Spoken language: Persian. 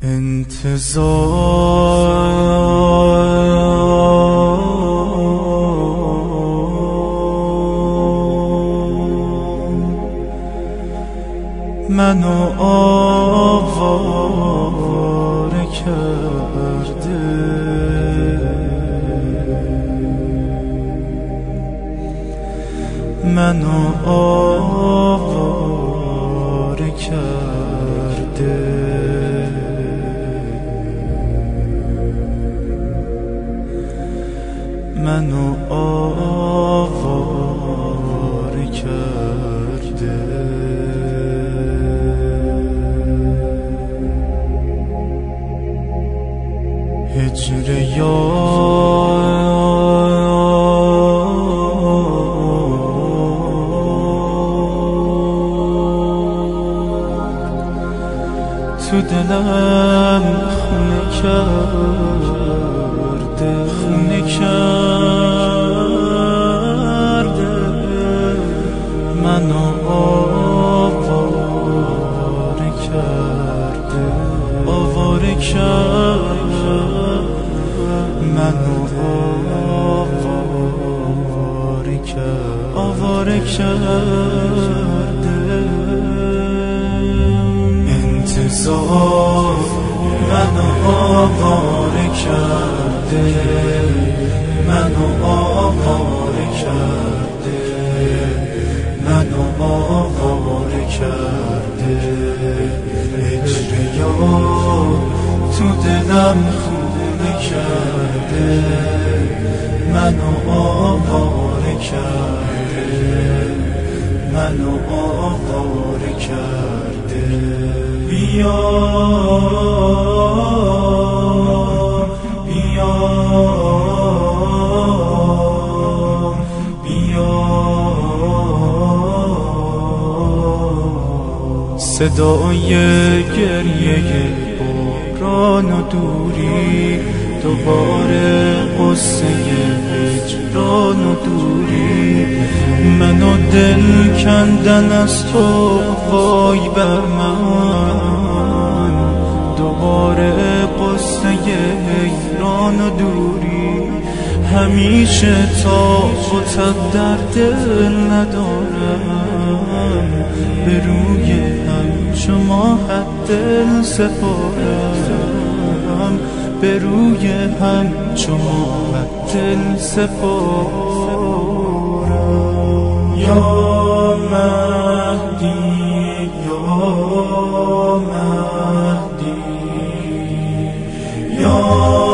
منو آواره کرده، منو آواره کرده، منو آواره کرده. هجر تو دلم خونه کرده، خونه کرده، منو آواره کرده، آواره کرده، منو آواره کرده، آواره کرده. انتظار منو آواره کرده، منو آواره کرده، منو آواره کرده. هجر یار تو دلم خونه کرده، منو آواره کرده، منو آواره کرده. بیا بیا بیا، صدای گریه باران و دوری، دوباره قصه هجران و دوری، منو دل کندن از تو وای بر من، دوباره قصه هجران و دوری. همیشه تا خودت در دل ندارم، به روی همچو ماهت دل سپارم، به روی همچو ماهت دل سپارم. یا مهدی یا مهدی یا